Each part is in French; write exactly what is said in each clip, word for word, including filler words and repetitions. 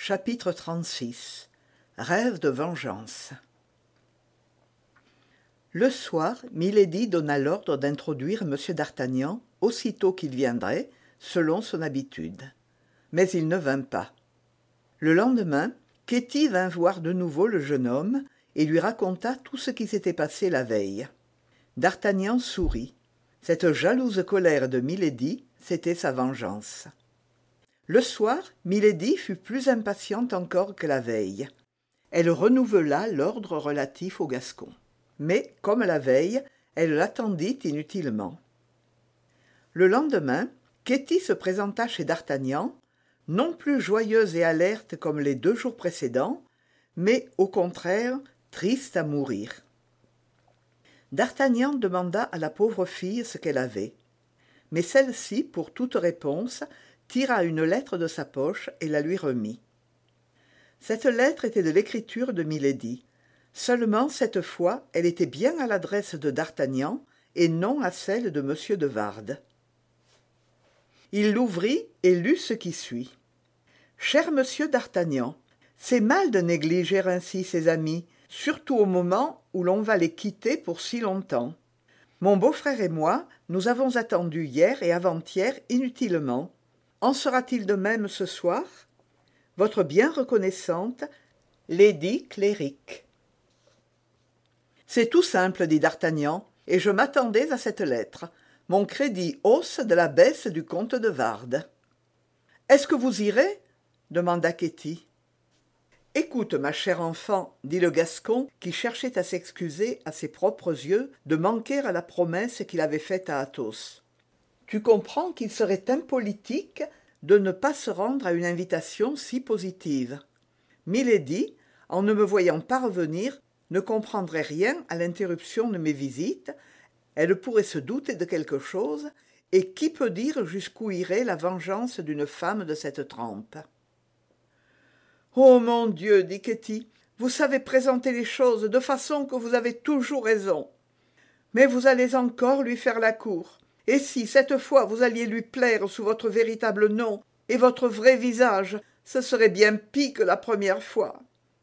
Chapitre trente-six. Rêve de vengeance. Le soir, milady donna l'ordre d'introduire M. d'Artagnan aussitôt qu'il viendrait, selon son habitude. Mais il ne vint pas. Le lendemain, Ketty vint voir de nouveau le jeune homme et lui raconta tout ce qui s'était passé la veille. D'Artagnan sourit. Cette jalouse colère de milady, c'était sa vengeance. Le soir, milady fut plus impatiente encore que la veille. Elle renouvela l'ordre relatif au Gascon. Mais, comme la veille, elle l'attendit inutilement. Le lendemain, Ketty se présenta chez d'Artagnan, non plus joyeuse et alerte comme les deux jours précédents, mais, au contraire, triste à mourir. D'Artagnan demanda à la pauvre fille ce qu'elle avait. Mais celle-ci, pour toute réponse, tira une lettre de sa poche et la lui remit. Cette lettre était de l'écriture de milady. Seulement, cette fois, elle était bien à l'adresse de d'Artagnan et non à celle de M. de Wardes. Il l'ouvrit et lut ce qui suit. « Cher Monsieur d'Artagnan, c'est mal de négliger ainsi ses amis, surtout au moment où l'on va les quitter pour si longtemps. Mon beau-frère et moi, nous avons attendu hier et avant-hier inutilement. En sera-t-il de même ce soir? Votre bien reconnaissante, Lady Cléric. » C'est tout simple, dit d'Artagnan, et je m'attendais à cette lettre. Mon crédit hausse de la baisse du comte de Wardes. « Est-ce que vous irez ?» demanda Ketty. « Écoute, ma chère enfant, dit le Gascon, qui cherchait à s'excuser à ses propres yeux de manquer à la promesse qu'il avait faite à Athos. Tu comprends qu'il serait impolitique de ne pas se rendre à une invitation si positive. Milady, en ne me voyant pas revenir, ne comprendrait rien à l'interruption de mes visites, elle pourrait se douter de quelque chose, et qui peut dire jusqu'où irait la vengeance d'une femme de cette trempe. « Oh mon Dieu, dit Ketty, vous savez présenter les choses de façon que vous avez toujours raison. Mais vous allez encore lui faire la cour. Et si, cette fois, vous alliez lui plaire sous votre véritable nom et votre vrai visage, ce serait bien pis que la première fois. »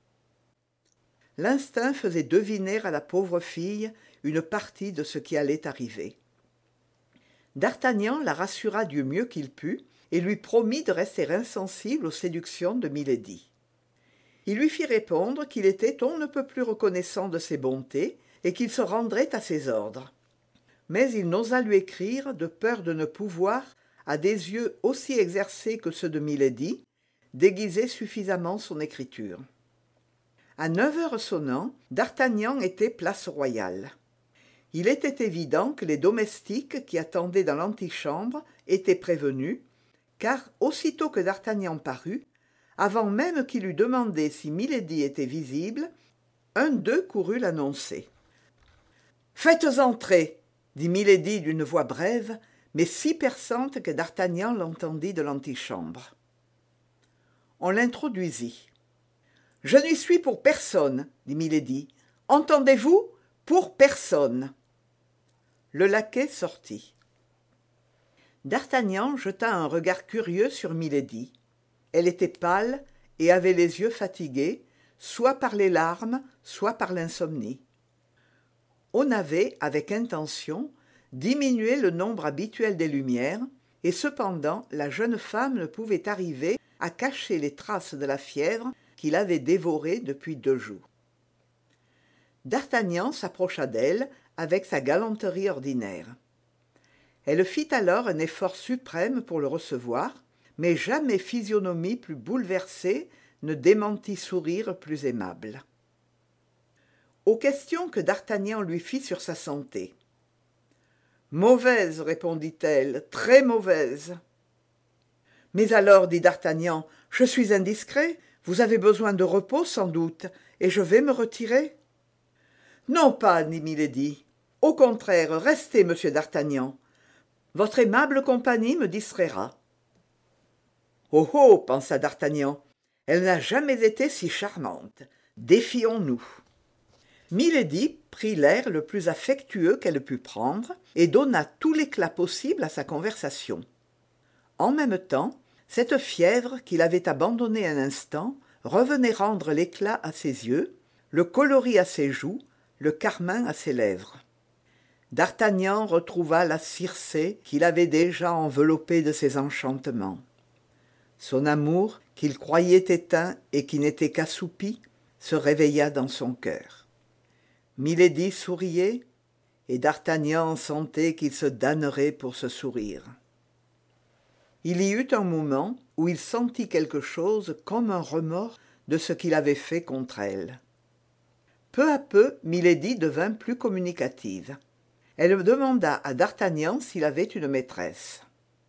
L'instinct faisait deviner à la pauvre fille une partie de ce qui allait arriver. D'Artagnan la rassura du mieux qu'il put et lui promit de rester insensible aux séductions de milady. Il lui fit répondre qu'il était on ne peut plus reconnaissant de ses bontés et qu'il se rendrait à ses ordres. Mais il n'osa lui écrire de peur de ne pouvoir, à des yeux aussi exercés que ceux de milady, déguiser suffisamment son écriture. À neuf heures sonnant, d'Artagnan était place royale. Il était évident que les domestiques qui attendaient dans l'antichambre étaient prévenus, car aussitôt que d'Artagnan parut, avant même qu'il eût demandé si milady était visible, un d'eux courut l'annoncer. « Faites entrer !» dit milady d'une voix brève, mais si perçante que d'Artagnan l'entendit de l'antichambre. On l'introduisit. « Je n'y suis pour personne, dit milady. Entendez-vous? Pour personne. » Le laquais sortit. D'Artagnan jeta un regard curieux sur milady. Elle était pâle et avait les yeux fatigués, soit par les larmes, soit par l'insomnie. On avait, avec intention, diminué le nombre habituel des lumières, et cependant la jeune femme ne pouvait arriver à cacher les traces de la fièvre qui l'avait dévorée depuis deux jours. D'Artagnan s'approcha d'elle avec sa galanterie ordinaire. Elle fit alors un effort suprême pour le recevoir, mais jamais physionomie plus bouleversée ne démentit sourire plus aimable. Aux questions que d'Artagnan lui fit sur sa santé. « Mauvaise, répondit-elle, très mauvaise. »« Mais alors, dit d'Artagnan, je suis indiscret, vous avez besoin de repos sans doute, et je vais me retirer. »« Non pas, dit milady. Au contraire, restez, monsieur d'Artagnan. Votre aimable compagnie me distraira. »« Oh oh, pensa d'Artagnan, elle n'a jamais été si charmante. Défions-nous. » Milady prit l'air le plus affectueux qu'elle put prendre et donna tout l'éclat possible à sa conversation. En même temps, Cette fièvre qu'il avait abandonnée un instant revenait rendre l'éclat à ses yeux, le coloris à ses joues, le carmin à ses lèvres. D'Artagnan retrouva la Circé qu'il avait déjà enveloppée de ses enchantements. Son amour, qu'il croyait éteint et qui n'était qu'assoupi, se réveilla dans son cœur. Milady souriait, et d'Artagnan sentait qu'il se damnerait pour ce sourire. Il y eut un moment où il sentit quelque chose comme un remords de ce qu'il avait fait contre elle. Peu à peu, Milady devint plus communicative. Elle demanda à d'Artagnan s'il avait une maîtresse.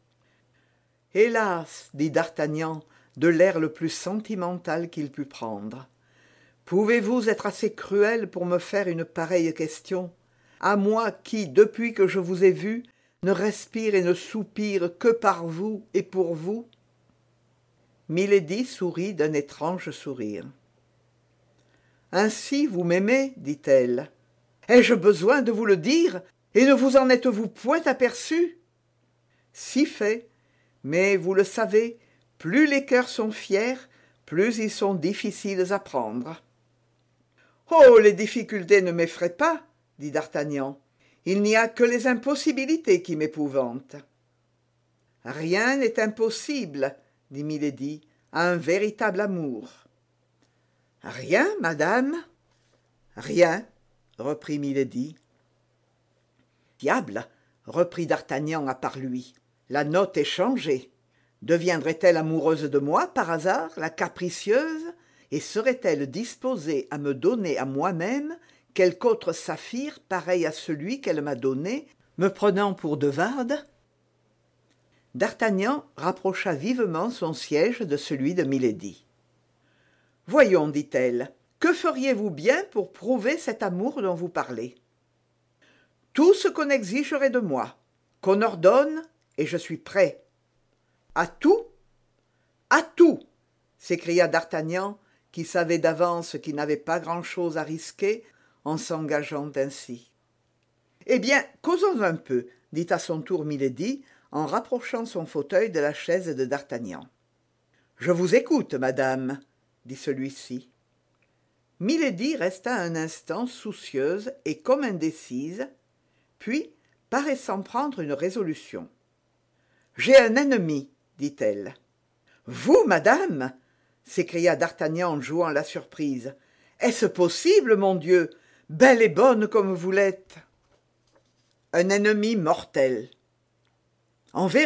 « Hélas !» dit d'Artagnan, de l'air le plus sentimental qu'il put prendre. « Pouvez-vous être assez cruel pour me faire une pareille question, à moi qui, depuis que je vous ai vu, ne respire et ne soupire que par vous et pour vous ?» Milady sourit d'un étrange sourire. « Ainsi vous m'aimez, dit-elle. Ai-je besoin de vous le dire, et ne vous en êtes-vous point aperçu? Si fait, mais vous le savez, plus les cœurs sont fiers, plus ils sont difficiles à prendre. »« Oh, les difficultés ne m'effraient pas, dit d'Artagnan. Il n'y a que les impossibilités qui m'épouvantent. »« Rien n'est impossible, dit Milady, à un véritable amour. »« Rien, madame ?»« Rien, reprit Milady. »« Diable, reprit d'Artagnan à part lui, la note est changée. Deviendrait-elle amoureuse de moi, par hasard, la capricieuse, et serait-elle disposée à me donner à moi-même quelque autre saphir pareil à celui qu'elle m'a donné, me prenant pour de Wardes ?» D'Artagnan rapprocha vivement son siège de celui de Milady. « Voyons, dit-elle, que feriez-vous bien pour prouver cet amour dont vous parlez ? » « Tout ce qu'on exigerait de moi, qu'on ordonne, et je suis prêt. »« À tout ? À tout !» s'écria d'Artagnan, qui savait d'avance qu'il n'avait pas grand-chose à risquer en s'engageant ainsi. « Eh bien, causons un peu, » dit à son tour Milady, en rapprochant son fauteuil de la chaise de d'Artagnan. « Je vous écoute, madame, » dit celui-ci. Milady resta un instant soucieuse et comme indécise, puis, paraissant prendre une résolution. « J'ai un ennemi, dit-elle. « Vous, madame ?» s'écria d'Artagnan en jouant la surprise. « Est-ce possible, mon Dieu, belle et bonne comme vous l'êtes ?»« Un ennemi mortel. »« En vérité ? » ?»«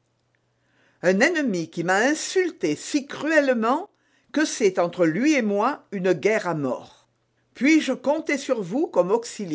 Un ennemi qui m'a insulté si cruellement que c'est entre lui et moi une guerre à mort. Puis-je compter sur vous comme auxiliaire ?»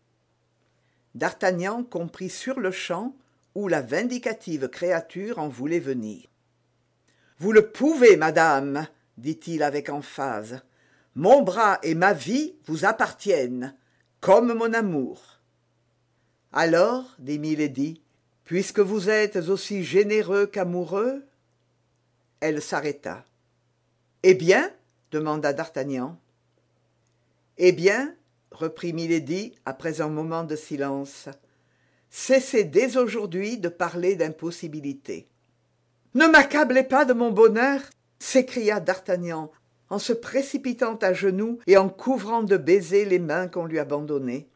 D'Artagnan comprit sur-le-champ où la vindicative créature en voulait venir. « Vous le pouvez, madame, dit-il avec emphase. Mon bras et ma vie vous appartiennent, comme mon amour. »« Alors, dit Milady, puisque vous êtes aussi généreux qu'amoureux ?» Elle s'arrêta. « Eh bien ?» demanda d'Artagnan. « Eh bien, reprit Milady après un moment de silence, cessez dès aujourd'hui de parler d'impossibilité. »« Ne m'accablez pas de mon bonheur !» s'écria d'Artagnan en se précipitant à genoux et en couvrant de baisers les mains qu'on lui abandonnait.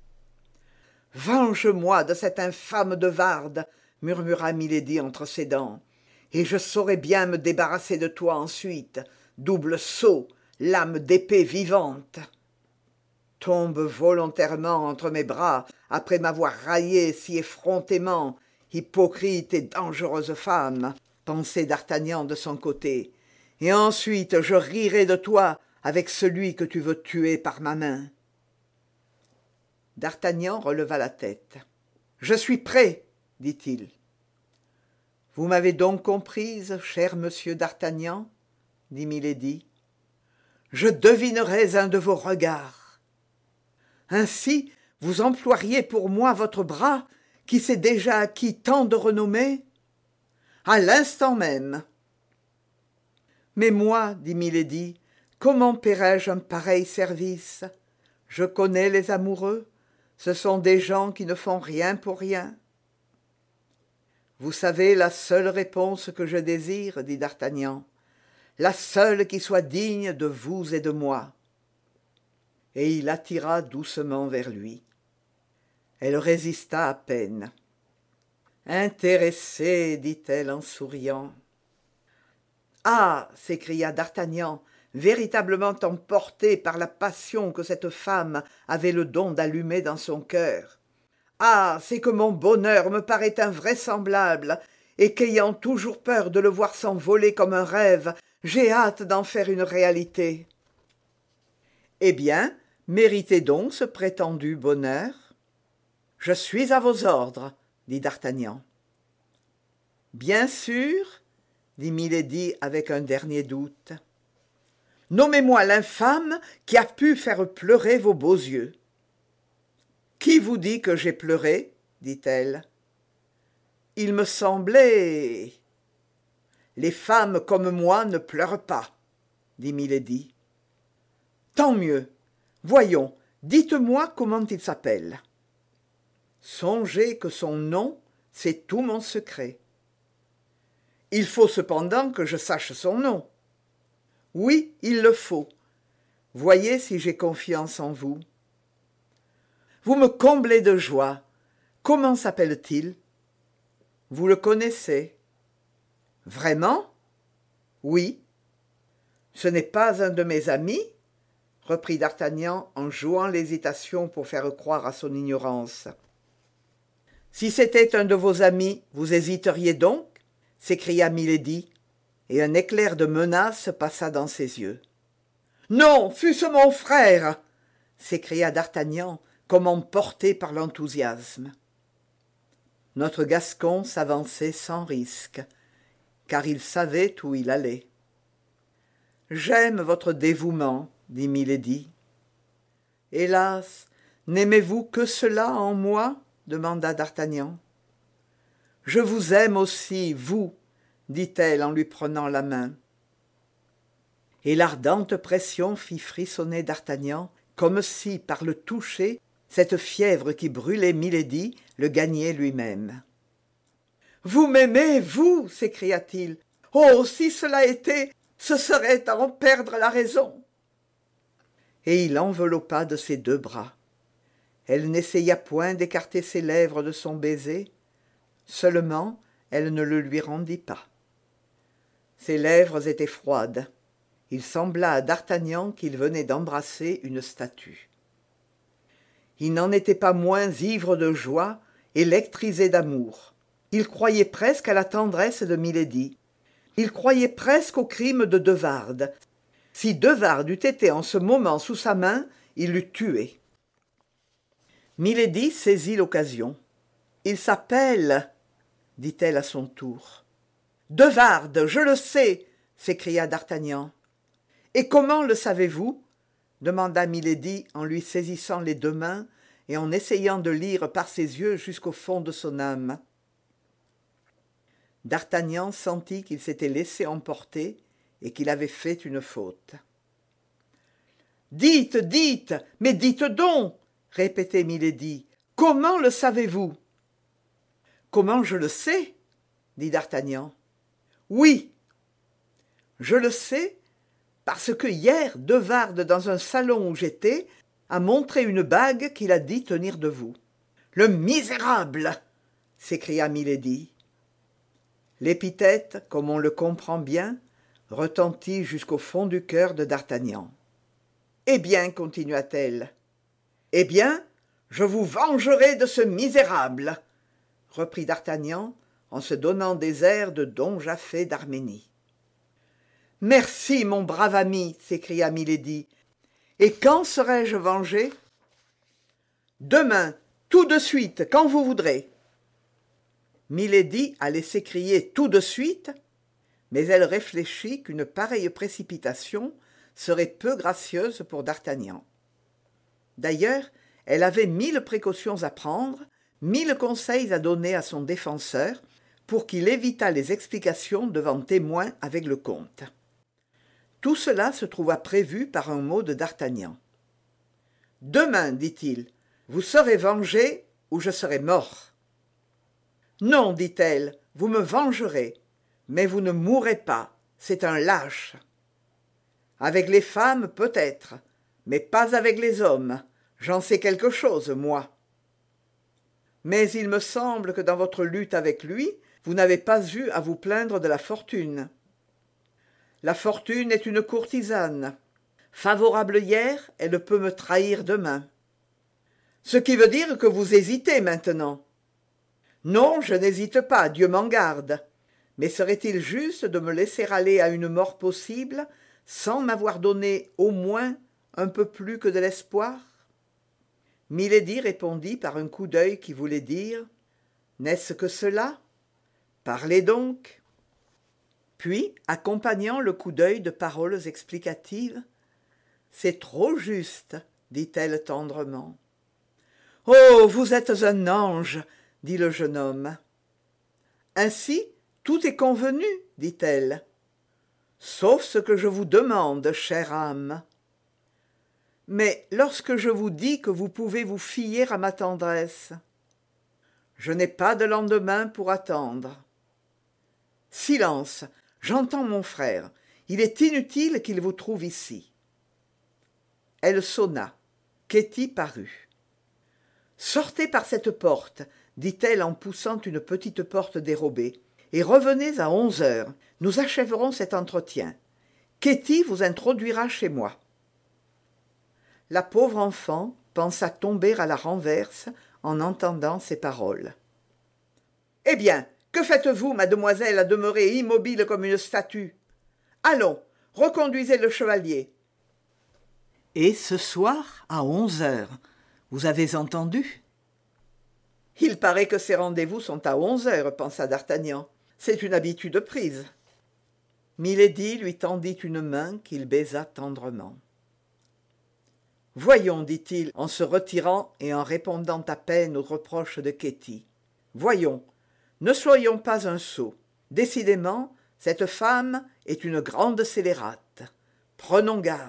« Venge-moi de cette infâme de Wardes, murmura Milady entre ses dents, et je saurai bien me débarrasser de toi ensuite, double sot, lame d'épée vivante. Tombe volontairement entre mes bras après m'avoir raillé si effrontément, hypocrite et dangereuse femme, pensait d'Artagnan de son côté, et ensuite je rirai de toi avec celui que tu veux tuer par ma main. » D'Artagnan releva la tête. « Je suis prêt, dit-il. »« Vous m'avez donc comprise, cher monsieur d'Artagnan, » dit Milady. « Je devinerais un de vos regards. Ainsi, vous emploieriez pour moi votre bras, qui s'est déjà acquis tant de renommée ? À l'instant même. »« Mais moi, dit Milady, comment paierai-je un pareil service ? Je connais les amoureux, ce sont des gens qui ne font rien pour rien. » Vous savez la seule réponse que je désire, dit d'Artagnan, la seule qui soit digne de vous et de moi. Et il l'attira doucement vers lui. Elle résista à peine. Intéressée, dit-elle en souriant. Ah, s'écria d'Artagnan, véritablement emporté par la passion que cette femme avait le don d'allumer dans son cœur. Ah, c'est que mon bonheur me paraît invraisemblable, et qu'ayant toujours peur de le voir s'envoler comme un rêve, j'ai hâte d'en faire une réalité. Eh bien, méritez donc ce prétendu bonheur. Je suis à vos ordres, dit d'Artagnan. Bien sûr, dit Milady avec un dernier doute. Nommez-moi l'infâme qui a pu faire pleurer vos beaux yeux. Qui vous dit que j'ai pleuré, dit-elle. Il me semblait. Les femmes comme moi ne pleurent pas, dit Milady. Tant mieux. Voyons, dites-moi comment il s'appelle. Songez que son nom, c'est tout mon secret. Il faut cependant que je sache son nom. Oui, il le faut. Voyez si j'ai confiance en vous. Vous me comblez de joie. Comment s'appelle-t-il? Vous le connaissez? Vraiment? Oui. Ce n'est pas un de mes amis? Reprit d'Artagnan en jouant l'hésitation pour faire croire à son ignorance. Si c'était un de vos amis, vous hésiteriez donc? S'écria Milady, et un éclair de menace passa dans ses yeux. Non, fût-ce mon frère! S'écria d'Artagnan, comme emporté par l'enthousiasme. Notre Gascon s'avançait sans risque, car il savait où il allait. J'aime votre dévouement, dit Milady. Hélas, n'aimez-vous que cela en moi? Demanda d'Artagnan. Je vous aime aussi, vous, dit-elle en lui prenant la main. Et l'ardente pression fit frissonner d'Artagnan, comme si, par le toucher, cette fièvre qui brûlait Milady le gagnait lui-même. « Vous m'aimez, vous » s'écria-t-il. « Oh, si cela était, ce serait à en perdre la raison !» Et il l'enveloppa de ses deux bras. Elle n'essaya point d'écarter ses lèvres de son baiser, seulement elle ne le lui rendit pas. Ses lèvres étaient froides. Il sembla à d'Artagnan qu'il venait d'embrasser une statue. Il n'en était pas moins ivre de joie, électrisé d'amour. Il croyait presque à la tendresse de Milady. Il croyait presque au crime de de Wardes. Si de Wardes eût été en ce moment sous sa main, il l'eût tué. Milady saisit l'occasion. « Il s'appelle, » dit-elle à son tour. « De Wardes, je le sais !» s'écria d'Artagnan. « Et comment le savez-vous » demanda Milady en lui saisissant les deux mains et en essayant de lire par ses yeux jusqu'au fond de son âme. D'Artagnan sentit qu'il s'était laissé emporter et qu'il avait fait une faute. « Dites, dites, mais dites donc !» répétait Milady. « Comment le savez-vous » ? « Comment je le sais » dit d'Artagnan. « Oui, je le sais parce que hier, de Wardes, dans un salon où j'étais, a montré une bague qu'il a dit tenir de vous. »« Le misérable !» s'écria Milady. L'épithète, comme on le comprend bien, retentit jusqu'au fond du cœur de d'Artagnan. « Eh bien, continua-t-elle, eh bien, je vous vengerai de ce misérable !» reprit d'Artagnan en se donnant des airs de Don Japhet d'Arménie. « Merci, mon brave ami !» s'écria Milady. « Et quand serai-je vengé ?»« Demain, tout de suite, quand vous voudrez. » Milady allait s'écrier tout de suite, mais elle réfléchit qu'une pareille précipitation serait peu gracieuse pour d'Artagnan. D'ailleurs, elle avait mille précautions à prendre, mille conseils à donner à son défenseur pour qu'il évitât les explications devant témoins avec le comte. Tout cela se trouva prévu par un mot de d'Artagnan. « Demain, dit-il, vous serez vengé ou je serai mort. » Non, dit-elle, vous me vengerez, mais vous ne mourrez pas, c'est un lâche. Avec les femmes, peut-être, mais pas avec les hommes, j'en sais quelque chose, moi. Mais il me semble que dans votre lutte avec lui, vous n'avez pas eu à vous plaindre de la fortune. La fortune est une courtisane. Favorable hier, elle peut me trahir demain. Ce qui veut dire que vous hésitez maintenant. Non, je n'hésite pas, Dieu m'en garde. Mais serait-il juste de me laisser aller à une mort possible sans m'avoir donné au moins un peu plus que de l'espoir? Milady répondit par un coup d'œil qui voulait dire « N'est-ce que cela? Parlez donc !» Puis, accompagnant le coup d'œil de paroles explicatives, « C'est trop juste, dit-elle tendrement. »« Oh, vous êtes un ange, dit le jeune homme. »« Ainsi, tout est convenu, dit-elle. »« Sauf ce que je vous demande, chère âme. »« Mais lorsque je vous dis que vous pouvez vous fier à ma tendresse, je n'ai pas de lendemain pour attendre. »« Silence, j'entends mon frère. Il est inutile qu'il vous trouve ici. » Elle sonna. Ketty parut. « Sortez par cette porte, dit-elle en poussant une petite porte dérobée, et revenez à onze heures. Nous achèverons cet entretien. Ketty vous introduira chez moi. » La pauvre enfant pensa tomber à la renverse en entendant ces paroles. « Eh bien, que faites-vous, mademoiselle, à demeurer immobile comme une statue? Allons, reconduisez le chevalier. » Et ce soir, à onze heures, vous avez entendu? Il paraît que ces rendez-vous sont à onze heures, pensa d'Artagnan. C'est une habitude prise. Milady lui tendit une main qu'il baisa tendrement. « Voyons, dit-il, en se retirant et en répondant à peine aux reproches de Ketty. Voyons, ne soyons pas un sot. Décidément, cette femme est une grande scélérate. Prenons garde. »